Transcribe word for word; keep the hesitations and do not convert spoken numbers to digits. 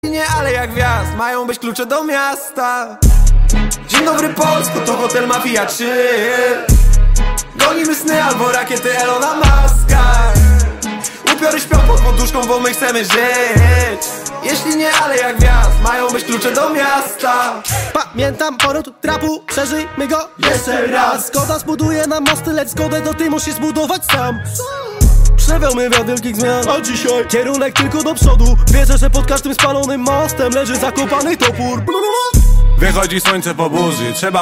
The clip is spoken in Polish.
Nie, ale jak wjazd, mają być klucze do miasta. Dzień dobry Polsko, to hotel Mafia Chill. Gonimy sny albo rakiety Elona Muska. Upiory śpią pod poduszką, bo my chcemy żyć. Jeśli nie, ale jak wjazd, mają być klucze do miasta. Pamiętam poród trapu, przeżyjmy go jeszcze raz. Zgoda zbuduje nam mosty, lecz zgodę to ty musisz zbudować sam. Przewiałmy wiatr wielkich zmian, a dzisiaj kierunek tylko do przodu. Wierzę, że pod każdym spalonym mostem leży zakopany topór. Wychodzi słońce po burzy, trzeba